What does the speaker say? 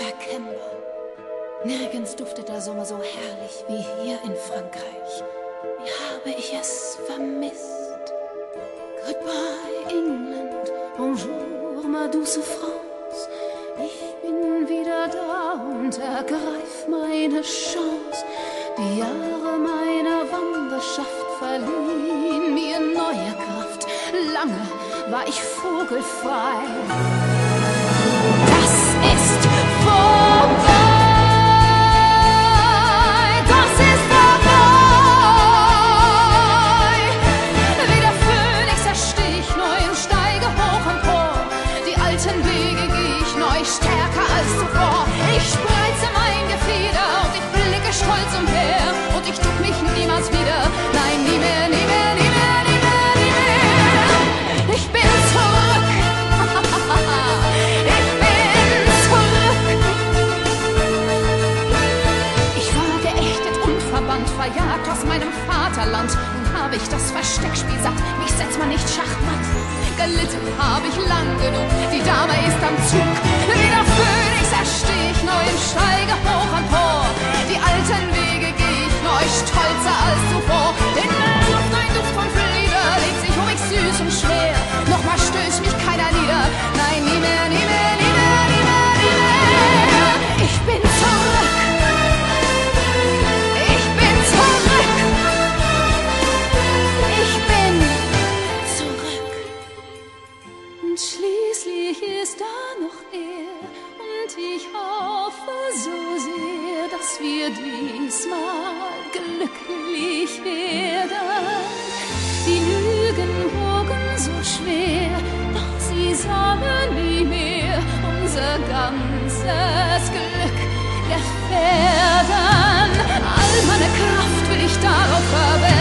unverkennbar. Nirgends duftet der Sommer so herrlich wie hier in Frankreich. Wie habe ich es vermisst? Goodbye, England, bonjour, ma douce France. Ich bin wieder da und ergreif meine Chance. Die Jahre meiner Wanderschaft verliehen mir neue Kraft. Lange war ich vogelfrei. Das ist vorbei. Stärker als zuvor. Ich spreize mein Gefieder und ich blicke stolz umher. Und ich duck mich niemals wieder. Nein, nie mehr, nie mehr, nie mehr, nie mehr, nie mehr. Ich bin zurück. Ich bin zurück. Ich war geächtet und verbannt, verjagt aus meinem Vaterland. Nun habe ich das Versteckspiel satt. Mich setzt man nicht schachmatt. Gelitten habe ich lang genug, die Dame ist am Zug. Wie der Phönix ersteh ich neu und steige hoch empor. Die alten Wege geh ich neu, stolzer als zuvor. In der Luft ein Duft von Flieder legt sich um mich süß und schwer. Nochmal stößt mich keiner nieder, nein, nie mehr, nie mehr, nie mehr, nie mehr, nie mehr. Ich bin zurück. Ich bin zurück. Ich bin zurück. Und schließlich ist da noch er, und ich hoffe so sehr, dass wir diesmal glücklich werden. Die Lügen wogen so schwer, doch sie sollen nie mehr unser ganzes Glück gefährden. All meine Kraft will ich darauf verwenden,